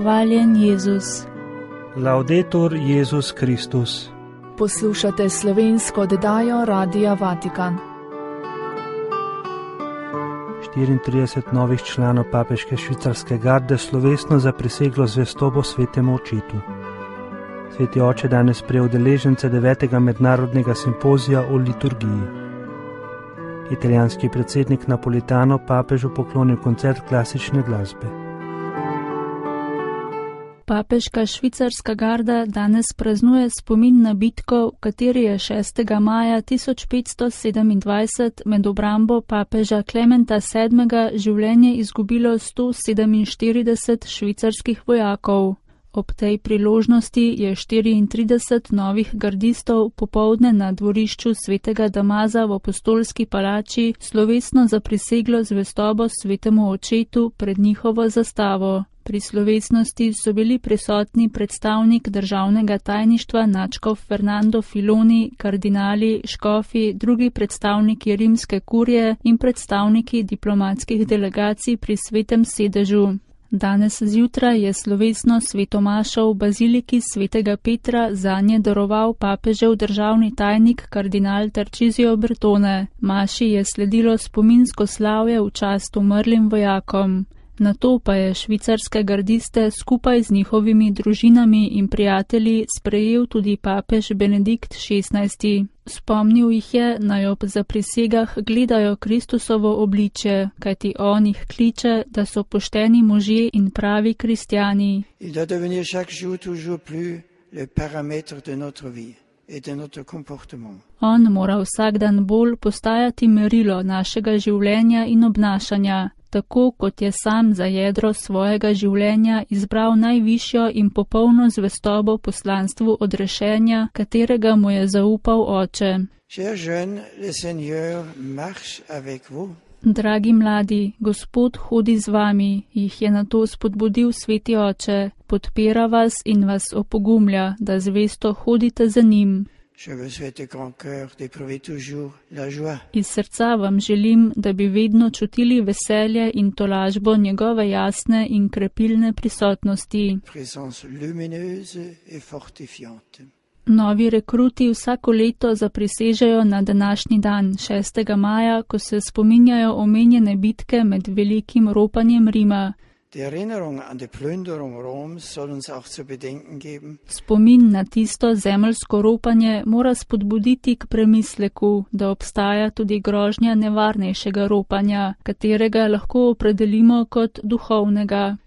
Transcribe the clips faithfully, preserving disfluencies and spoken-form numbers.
Hvaljen Jezus. Laudetur Jezus Kristus. Poslušate slovensko oddajo Radia Vatikan. štiriintrideset novih članov papeške švicarske garde slovesno zapriseglo zvestobo svetemu očetu. Sveti oče danes sprejel udeležence devetega mednarodnega simpozija o liturgiji. Italijanski predsednik Napolitano papežu poklonil koncert klasične glasbe. Papeška švicarska garda danes praznuje spomin na bitko, v kateri je šestega maja tisoč petsto sedemindvajset med obrambo papeža Klementa sedmega življenje izgubilo sto sedeminštirideset švicarskih vojakov. Ob tej priložnosti je štiriintrideset novih gardistov popoldne na dvorišču svetega Damaza v apostolski palači slovesno zapriseglo zvestobo svetemu očetu pred njihovo zastavo. Pri slovesnosti so bili prisotni predstavnik državnega tajništva nadškof Fernando Filoni, kardinali, škofi, drugi predstavniki rimske kurije in predstavniki diplomatskih delegacij pri svetem sedežu. Danes zjutraj je slovesno svetomašo v baziliki svetega Petra zanje daroval papežev državni tajnik kardinal Tarcisio Bertone. Maši je sledilo spominsko slavje v čast umrlim vojakom. Nato pa je švicarske gardiste skupaj z njihovimi družinami in prijatelji sprejel tudi papež Benedikt šestnajsti. Spomnil jih je, naj ob zaprisegah gledajo Kristusovo obličje, kajti on jih kliče, da so pošteni možje in pravi kristjani. On mora vsak dan bolj postajati merilo našega življenja in obnašanja, tako kot je sam za jedro svojega življenja izbral najvišjo in popolno zvestobo poslanstvu odrešenja, katerega mu je zaupal oče. Dragi mladi, Gospod hodi z vami, jih je nato spodbudil sveti oče, podpira vas in vas opogumlja, da zvesto hodite za njim. Iz srca vam želim, da bi vedno čutili veselje in tolažbo njegove jasne in krepilne prisotnosti. Novi rekruti vsako leto zaprisežejo na današnji dan, šestega maja, ko se spominjajo omenjene bitke med velikim ropanjem Rima. Spomin na tisto zemeljsko ropanje mora spodbuditi k premisleku, da obstaja tudi grožnja nevarnejšega ropanja, katerega lahko opredelimo kot duhovnega.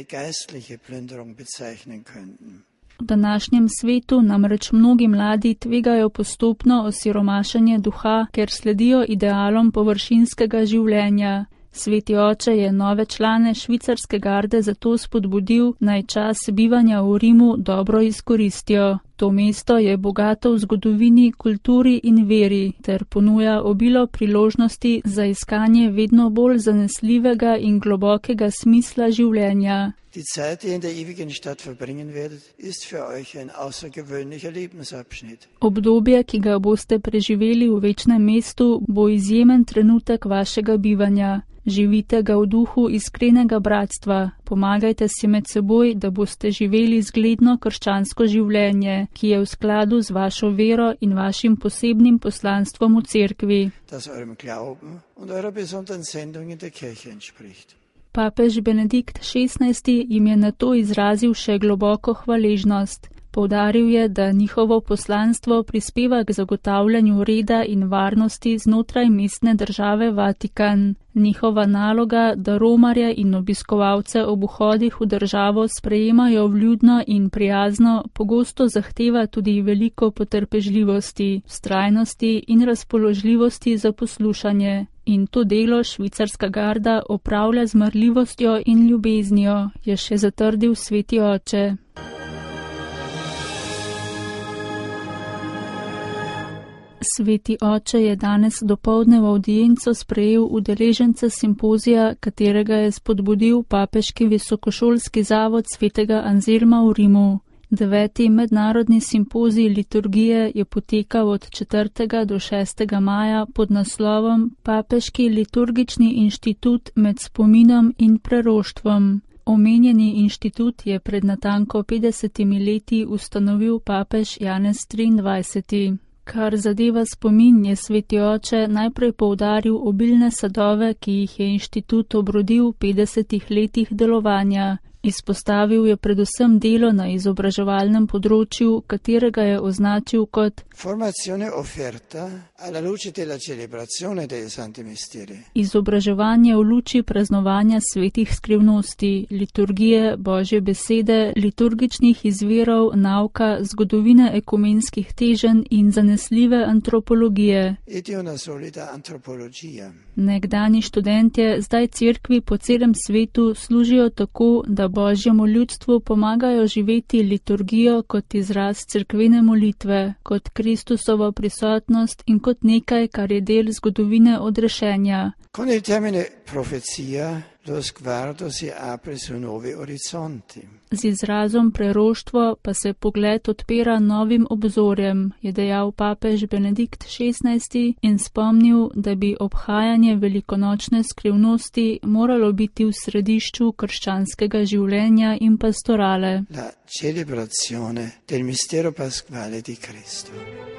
V današnjem svetu namreč mnogi mladi tvegajo postopno osiromašanje duha, ker sledijo idealom površinskega življenja. Sveti oče je nove člane švicarske garde zato spodbudil, naj čas bivanja v Rimu dobro izkoristijo. To mesto je bogato v zgodovini, kulturi in veri, ter ponuja obilo priložnosti za iskanje vedno bolj zanesljivega in globokega smisla življenja. Die Zeit, die ihr in der ewigen Stadt verbringen werdet, ist für euch ein außergewöhnlicher Lebensabschnitt. Obdobje, ki ga boste preživeli v večnem mestu, bo izjemen trenutek vašega bivanja. Živite ga v duhu iskrenega bratstva, pomagajte si med seboj, da boste živeli zgledno krščansko življenje, ki je v skladu z vašo vero in vašim posebnim poslanstvom v cerkvi. Das eurem Glauben und eurer besonderen Sendung in der Kirche entspricht. Papež Benedikt šestnajsti jim je na to izrazil še globoko hvaležnost. Poudaril je, da njihovo poslanstvo prispeva k zagotavljanju reda in varnosti znotraj mestne države Vatikan. Njihova naloga, da romarje in obiskovalce ob vhodih v državo sprejemajo vljudno in prijazno, pogosto zahteva tudi veliko potrpežljivosti, vztrajnosti in razpoložljivosti za poslušanje. In to delo švicarska garda opravlja z marljivostjo in ljubeznijo, je še zatrdil sveti oče. Sveti oče je danes dopoldne v avdienco sprejel udeležence simpozija, katerega je spodbudil papeški visokošolski zavod svetega Anselma v Rimu. Deveti mednarodni simpozij liturgije je potekal od četrtega do šestega maja pod naslovom Papeški liturgični inštitut med spominom in preroštvom. Omenjeni inštitut je pred natanko petdesetimi leti ustanovil papež Janez triindvajseti. Kar zadeva spomin, je sveti oče najprej poudaril obilne sadove, ki jih je inštitut obrodil v petdesetih letih delovanja. Izpostavil je predvsem delo na izobraževalnem področju, katerega je označil kot formazione offerta alla luce della celebrazione dei santi misteri. Izobraževanje v luči praznovanja svetih skrivnosti, liturgije, Božje besede, liturgičnih izvirov, nauka, zgodovine ekumenskih teženj in zanesljive antropologije. Ed una solida antropologia. Nekdani študentje zdaj cerkvi po celem svetu služijo tako, da Božjemu ljudstvu pomagajo živeti liturgijo kot izraz cerkvene molitve, kot Kristusovo prisotnost in kot nekaj, kar je del zgodovine odrešenja. Con il termine profezia, lo sguardo si apre su nuovi orizzonti. Z izrazom preroštvo pa se pogled odpira novim obzorjem, je dejal papež Benedikt šestnajsti in spomnil, da bi obhajanje velikonočne skrivnosti moralo biti v središču krščanskega življenja in pastorale. La celebrazione del mistero pasquale di Cristo.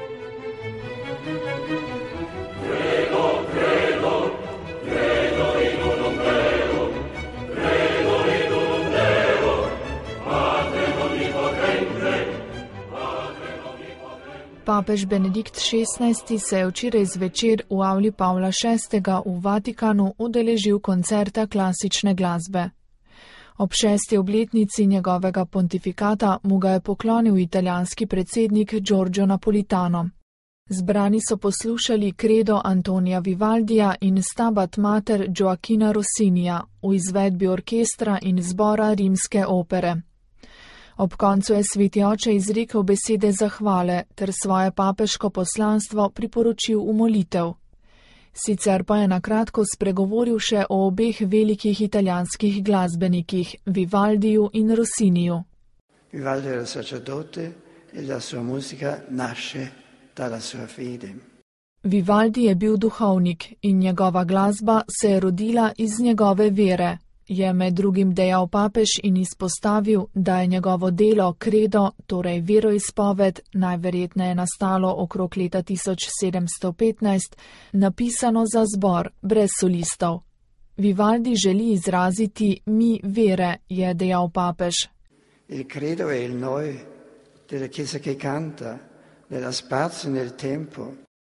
Papež Benedikt šestnajsti se je včeraj zvečer v avli Pavla šestega v Vatikanu udeležil koncerta klasične glasbe. Ob šesti obletnici njegovega pontifikata mu ga je poklonil italijanski predsednik Giorgio Napolitano. Zbrani so poslušali kredo Antonija Vivaldija in Stabat Mater Gioacchina Rossinija v izvedbi orkestra in zbora Rimske opere. Ob koncu je sveti oče izrekel besede zahvale ter svoje papeško poslanstvo priporočil v molitev. Sicer pa je na kratko spregovoril še o obeh velikih italijanskih glasbenikih, Vivaldiju in Rossiniju. Vivaldi era sacerdote e la sua musica nasce dalla sua fede. Vivaldi je bil duhovnik in njegova glasba se je rodila iz njegove vere. Je med drugim dejal papež in izpostavil, da je njegovo delo kredo, torej veroizpoved, najverjetneje nastalo okrog leta tisoč sedemsto petnajst, napisano za zbor, brez solistov. Vivaldi želi izraziti mi vere, je dejal papež. Il credo è il noi della Chiesa che canta, nella spazio nel tempo.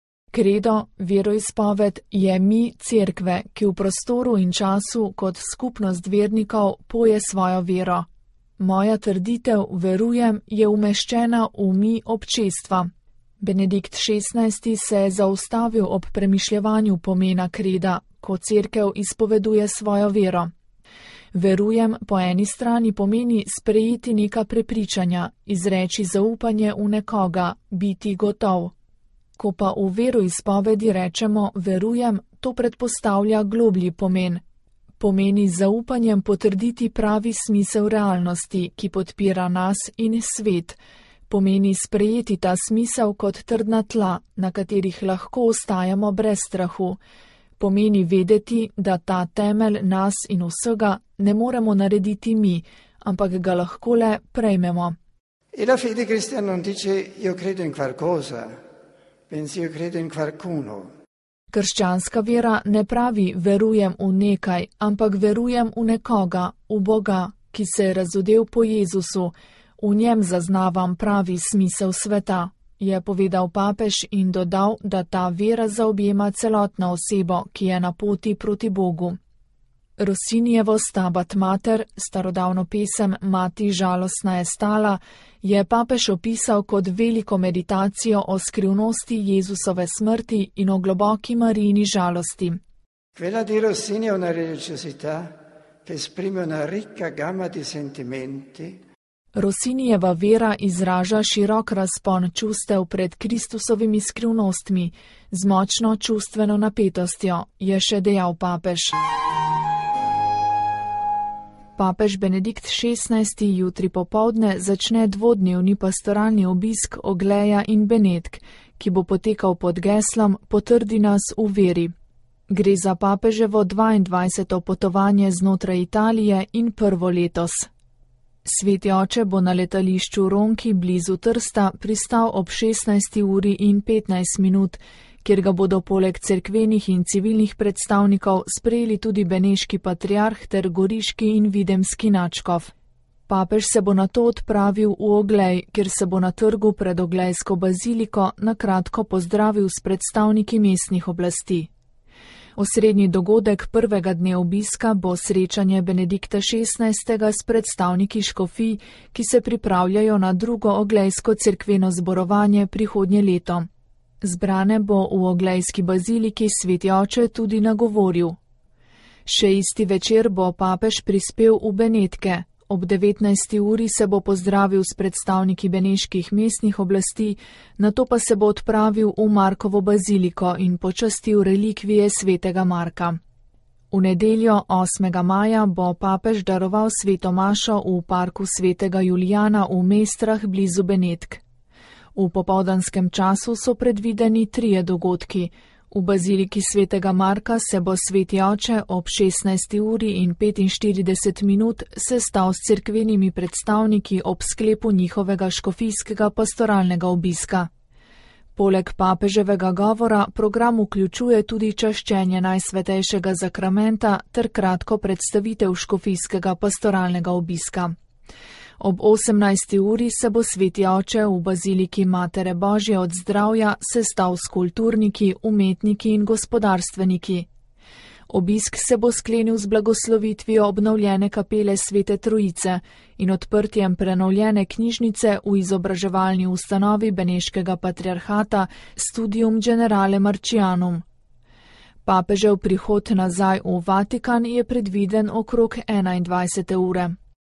Kredo, veroizpoved, je mi cerkve, ki v prostoru in času kot skupnost vernikov poje svojo vero. Moja trditev, verujem, je umeščena v mi občestva. Benedikt šestnajsti se je zaustavil ob premišljevanju pomena kreda, ko cerkev izpoveduje svojo vero. Verujem po eni strani pomeni sprejeti neka prepričanja, izreči zaupanje v nekoga, biti gotov. Ko pa v veroizpovedi rečemo verujem, to predpostavlja globlji pomen. Pomeni z zaupanjem potrditi pravi smisel realnosti, ki podpira nas in svet. Pomeni sprejeti ta smisel kot trdna tla, na katerih lahko ostajamo brez strahu. Pomeni vedeti, da ta temelj nas in vsega ne moremo narediti mi, ampak ga lahko le prejmemo. E la fede cristiana non dice io credo in qualcosa. Pensi, io credo in qualcuno. Krščanska vera ne pravi verujem v nekaj, ampak verujem v nekoga, v Boga, ki se je razodel po Jezusu. V njem zaznavam pravi smisel sveta, je povedal papež in dodal, da ta vera zaobjema celotno osebo, ki je na poti proti Bogu. Rossinijevo Stabat Mater, starodavno pesem Mati žalostna je stala, je papež opisal kot veliko meditacijo o skrivnosti Jezusove smrti in o globoki Marijini žalosti. Quella di Rossini è una religiosità che esprime una ricca gamma di sentimenti. Rossinijeva vera izraža širok razpon čustev pred Kristusovimi skrivnostmi, z močno čustveno napetostjo, je še dejal papež. Papež Benedikt šestnajsti jutri popoldne začne dvodnevni pastoralni obisk Ogleja in Benetk, ki bo potekal pod geslom Potrdi nas v veri. Gre za papeževo dvaindvajseto potovanje znotraj Italije in prvo letos. Sveti oče bo na letališču Ronchi blizu Trsta pristal ob šestnajsti uri in petnajst minut, kjer ga bodo poleg cerkvenih in civilnih predstavnikov sprejeli tudi beneški patriarh ter goriški in videmski nadškof. Papež se bo nato odpravil v Oglej, kjer se bo na trgu pred Oglejsko baziliko na kratko pozdravil s predstavniki mestnih oblasti. Osrednji dogodek prvega dne obiska bo srečanje Benedikta šestnajstega s predstavniki škofij, ki se pripravljajo na drugo oglejsko cerkveno zborovanje prihodnje leto. Zbrane bo v Oglejski baziliki sveti oče tudi nagovoril. Še isti večer bo papež prispel v Benetke. Ob devetnajsti uri se bo pozdravil s predstavniki beneških mestnih oblasti, nato pa se bo odpravil v Markovo baziliko in počastil relikvije svetega Marka. V nedeljo osmega maja bo papež daroval sveto mašo v parku svetega Julijana v Mestrah blizu Benetk. V popoldanskem času so predvideni trije dogodki. V baziliki svetega Marka se bo sveti oče ob šestnajsti uri in petinštirideset minut sestal s cerkvenimi predstavniki ob sklepu njihovega škofijskega pastoralnega obiska. Poleg papeževega govora program vključuje tudi čaščenje Najsvetejšega zakramenta ter kratko predstavitev škofijskega pastoralnega obiska. Ob osemnajsti uri se bo sveti oče v baziliki Matere Božje od zdravja sestal s kulturniki, umetniki in gospodarstveniki. Obisk se bo sklenil z blagoslovitvijo obnovljene kapele Svete Trojice in odprtjem prenovljene knjižnice v izobraževalni ustanovi Beneškega patriarhata Studium Generale Marcianum. Papežev prihod nazaj v Vatikan je predviden okrog enaindvajsete ure.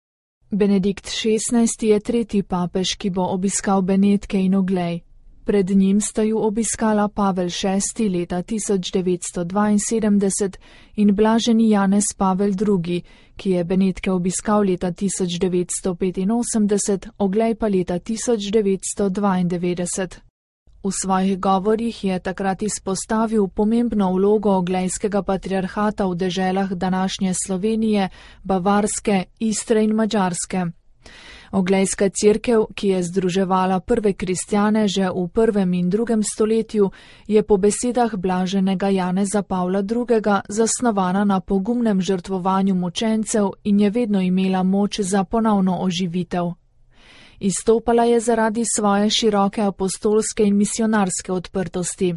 Benedikt šestnajsti je tretji papež, ki bo obiskal Benetke in Oglej. Pred njim sta ju obiskala Pavel šesti leta tisoč devetsto dvainsedemdeset in blaženi Janez Pavel drugi, ki je Benetke obiskal leta tisoč devetsto petinosemdeset, Oglej pa leta tisoč devetsto dvaindevetdeset. V svojih govorih je takrat izpostavil pomembno vlogo oglejskega patriarhata v deželah današnje Slovenije, Bavarske, Istre in Madžarske. Oglejska cerkev, ki je združevala prve kristjane že v prvem in drugem stoletju, je po besedah blaženega Janeza Pavla drugega zasnovana na pogumnem žrtvovanju mučencev in je vedno imela moč za ponovno oživitev. Izstopala je zaradi svoje široke apostolske in misionarske odprtosti.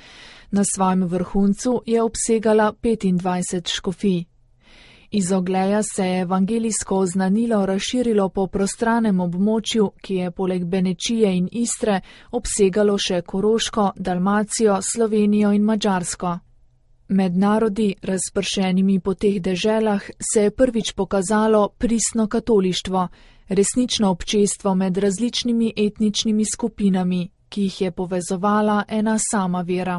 Na svojem vrhuncu je obsegala petindvajset škofij. Iz Ogleja se je evangelijsko oznanilo razširilo po prostranem območju, ki je poleg Benečije in Istre obsegalo še Koroško, Dalmacijo, Slovenijo in Madžarsko. Med narodi, razpršenimi po teh deželah, se je prvič pokazalo pristno katolištvo, resnično občestvo med različnimi etničnimi skupinami, ki jih je povezovala ena sama vera.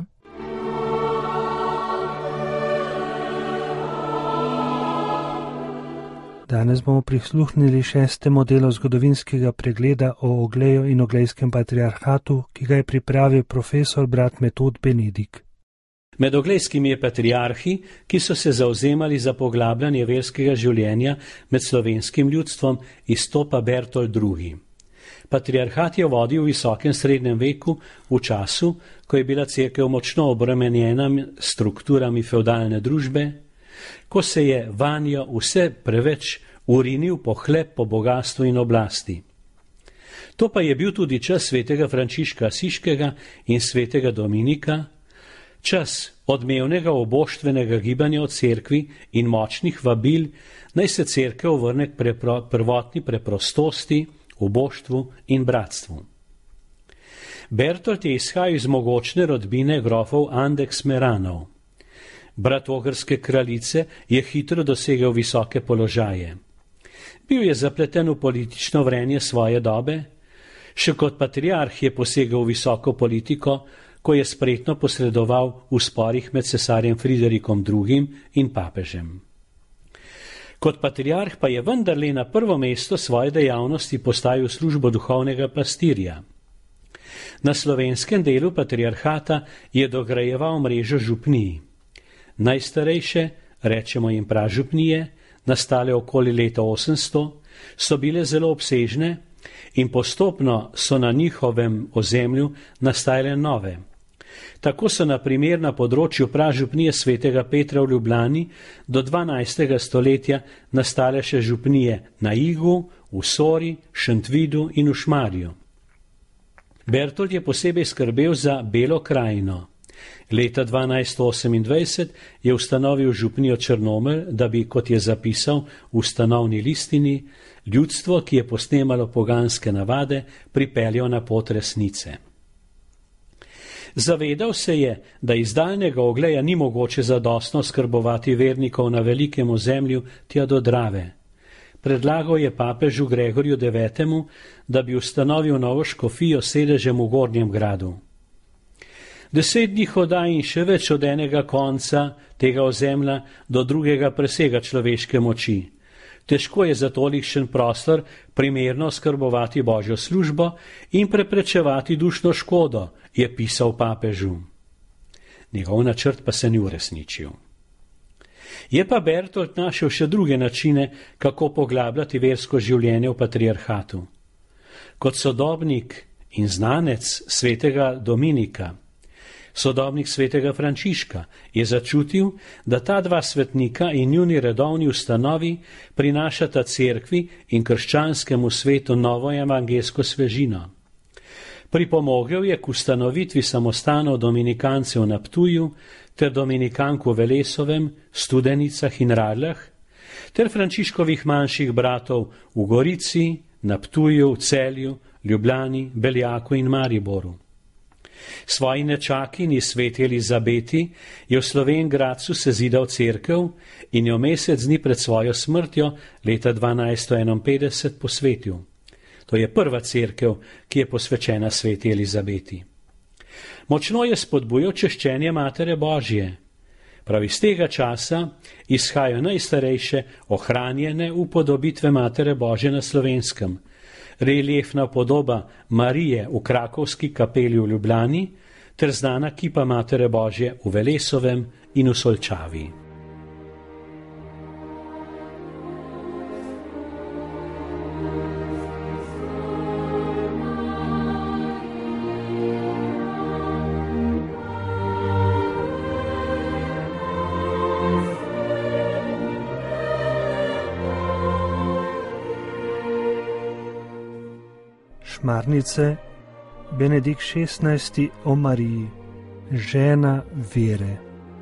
Danes bomo prisluhnili šestemu delu zgodovinskega pregleda o Ogleju in Oglejskem patriarhatu, ki ga je pripravil profesor brat Metod Benedik. Med oglejskimi patriarhi, ki so se zauzemali za poglabljanje verskega življenja med slovenskim ljudstvom, izstopa Bertold drugi. Patriarhat je vodil v visokem srednjem veku, v času, ko je bila cerkev močno obremenjena s strukturami fevdalne družbe, ko se je vanjo vse preveč urinil pohlep po bogastvu in oblasti. To pa je bil tudi čas svetega Frančiška Asiškega in svetega Dominika, čas odmevnega oboštvenega gibanja v cerkvi in močnih vabil, naj se cerkev vrne k prepro, prvotni preprostosti, oboštvu in bratstvu. Bertold je izhajal iz mogočne rodbine grofov Andeks-Meranov. Brat ogrske kraljice je hitro dosegel visoke položaje. Bil je zapleten v politično vrenje svoje dobe, še kot patriarh je posegal v visoko politiko, ko je spretno posredoval v sporih med cesarjem Friderikom drugim in papežem. Kot patriarh pa je vendarle na prvo mesto svoje dejavnosti postavil službo duhovnega pastirja. Na slovenskem delu patriarhata je dograjeval mrežo župnij. Najstarejše, rečemo jim pražupnije, nastale okoli leta osemsto, so bile zelo obsežne in postopno so na njihovem ozemlju nastajale nove. Tako so na primer na področju pražupnije svetega Petra v Ljubljani do dvanajstega stoletja nastale še župnije na Igu, v Sori, Šentvidu in v Šmarju. Bertold je posebej skrbel za Belo krajino. Leta dvanajststo osemindvajset je ustanovil župnijo Črnomelj, da bi, kot je zapisal v ustanovni listini, ljudstvo, ki je posnemalo poganske navade, pripeljal na pot resnice. Zavedal se je, da iz daljnega ogleja ni mogoče zadostno skrbovati vernikov na velikem ozemlju tja do Drave. Predlagal je papežu Gregorju devetemu, da bi ustanovil novo škofijo s sedežem v Gornjem gradu. Deset dni hoda in še več od enega konca tega ozemlja do drugega presega človeške moči. Težko je za tolikšen prostor primerno skrbovati Božjo službo in preprečevati dušno škodo, je pisal papežu. Njegov načrt pa se ni uresničil. Je pa Bertold našel še druge načine, kako poglabljati versko življenje v patriarhatu. Kot sodobnik in znanec svetega Dominika, sodobnik svetega Frančiška, je začutil, da ta dva svetnika in njuni redovni ustanovi prinašata cerkvi in krščanskemu svetu novo evangelsko svežino. Pripomogel je k ustanovitvi samostanov dominikancev na Ptuju ter dominikank v Velesovem, Studenicah in Radljah, ter Frančiškovih manjših bratov v Gorici, na Ptuju, v Celju, Ljubljani, Beljaku in Mariboru. Svoji nečakinji sveti Elizabeti je v Slovenj Gradcu sezidal cerkev in jo mesec dni pred svojo smrtjo leta dvanajststo enainpetdeset posvetil. To je prva cerkev, ki je posvečena sveti Elizabeti. Močno je spodbujal češčenje Matere Božje. Prav iz tega časa izhajajo najstarejše ohranjene upodobitve Matere Božje na Slovenskem. Reliefna podoba Marije v Krakovski kapeli v Ljubljani ter znana kipa Matere Božje v Velesovem in v Solčavi. Šmarnice, Benedikt šestnajsti o Mariji, žena vere.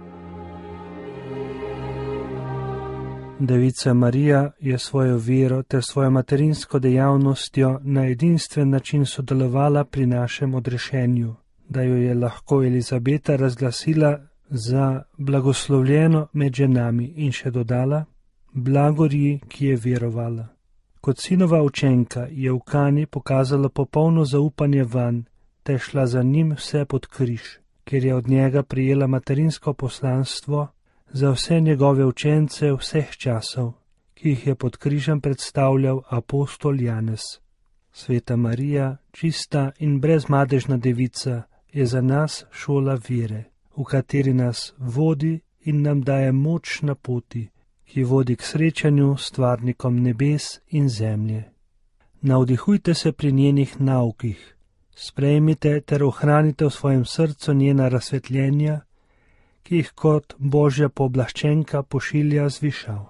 Devica Marija je svojo vero ter svojo materinsko dejavnostjo na edinstven način sodelovala pri našem odrešenju, da jo je lahko Elizabeta razglasila za blagoslovljeno med ženami in še dodala, blagorji, ki je verovala. Kot sinova učenka je v Kani pokazala popolno zaupanje vanj, te šla za njim vse pod križ, ker je od njega prijela materinsko poslanstvo za vse njegove učence vseh časov, ki jih je pod križem predstavljal apostol Janez. Sveta Marija, čista in brezmadežna devica, je za nas šola vere, v kateri nas vodi in nam daje moč na poti, ki vodi k srečanju s stvarnikom nebes in zemlje. Navdihujte se pri njenih naukih, sprejmite ter ohranite v svojem srcu njena razsvetljenja, ki jih kot Božja pooblaščenka pošilja z višav.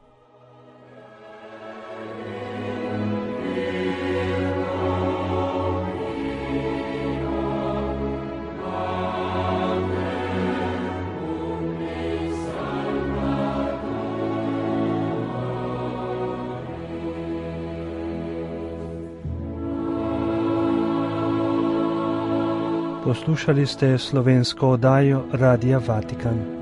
Poslušali ste slovensko oddajo Radia Vatikan.